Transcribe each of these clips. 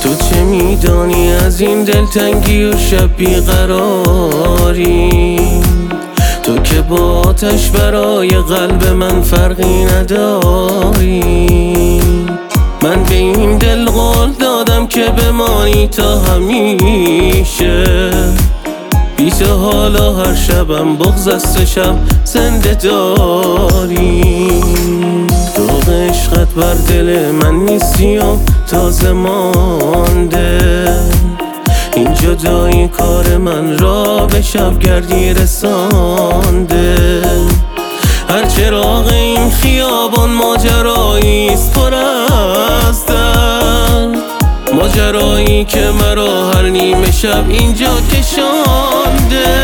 تو چه میدانی از این دلتنگی و شب بیقراری؟ تو که با آتش برای قلب من فرقی نداری. من به این دل قول دادم که بمانی تا همیشه، بی تو حالا هر شبم بغض است، شب زنده داری. داغ عشقت بر دل من نیستی و تازه مانده، این جدایی کار من را به شبگردی رسانده. هر چراغ این خیابان ماجراییست پر از درد، ماجرایی که مرا هر نیمه شب اینجا کشانده.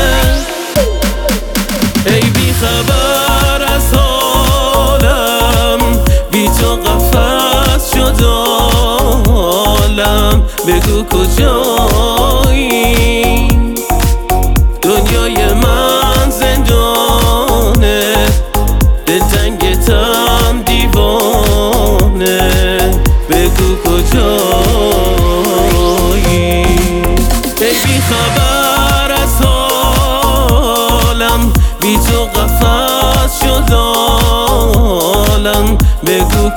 ای بی خبر از حالم، بی تو قفس شد عالم، بگو کجایی؟ دنیای من زندانه، دلتنگتم دیوانه، بگو کجایی؟ ای بی خبر از حالم، بی تو قفس شد عالم، بگو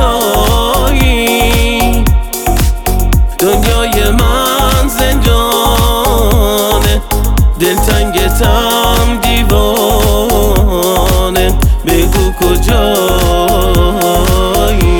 کجایی؟ دنیای من زندانه، دلتنگتم دیوانه، بگو کجایی؟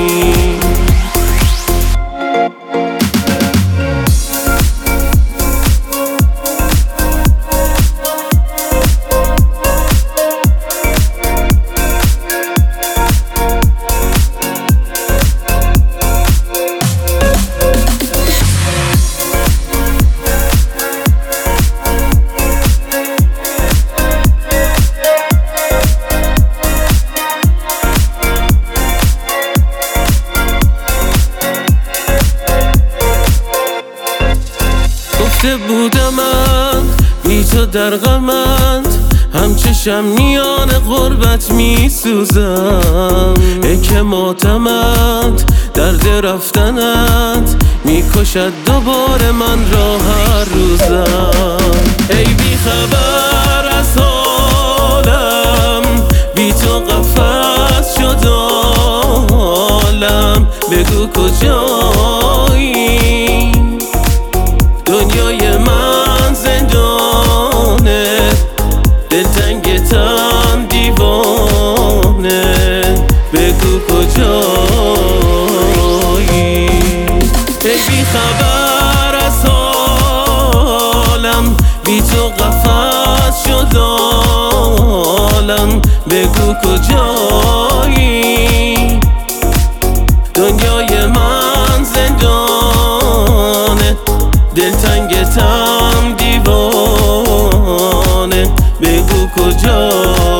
گفته بودمت بی تو در غمت، همچشم میان غربت میسوزم. ای که ماتمت درد رفتنت میکشد دوباره من را هر روزم. ای بی خبر از حالم، بی تو قفس شد عالم، بگو کجایی؟ دنیای من زندانه، دلتنگتم دیوانه، بگو کجایی؟ ای بی خبر از حالم، بی تو قفس شد عالم، بگو کجایی؟ دنیای من زندانه، دلتنگتم دیوانه، بگو کجایی؟